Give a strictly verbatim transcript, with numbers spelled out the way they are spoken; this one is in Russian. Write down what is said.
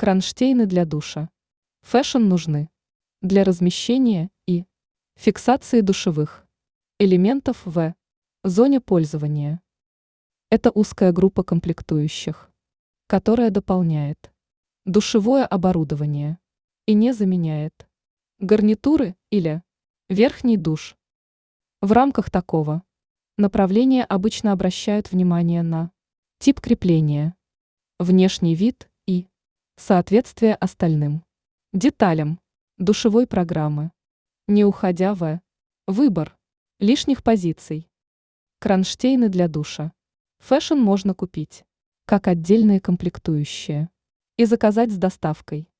Кронштейны для душа. Фэшн нужны для размещения и фиксации душевых элементов в зоне пользования. Это узкая группа комплектующих, которая дополняет душевое оборудование и не заменяет гарнитуры или верхний душ. В рамках такого направления обычно обращают внимание на тип крепления, внешний вид и соответствие остальным деталям душевой программы, не уходя в выбор лишних позиций. Кронштейны для душа. Фэшн можно купить как отдельные комплектующие и заказать с доставкой.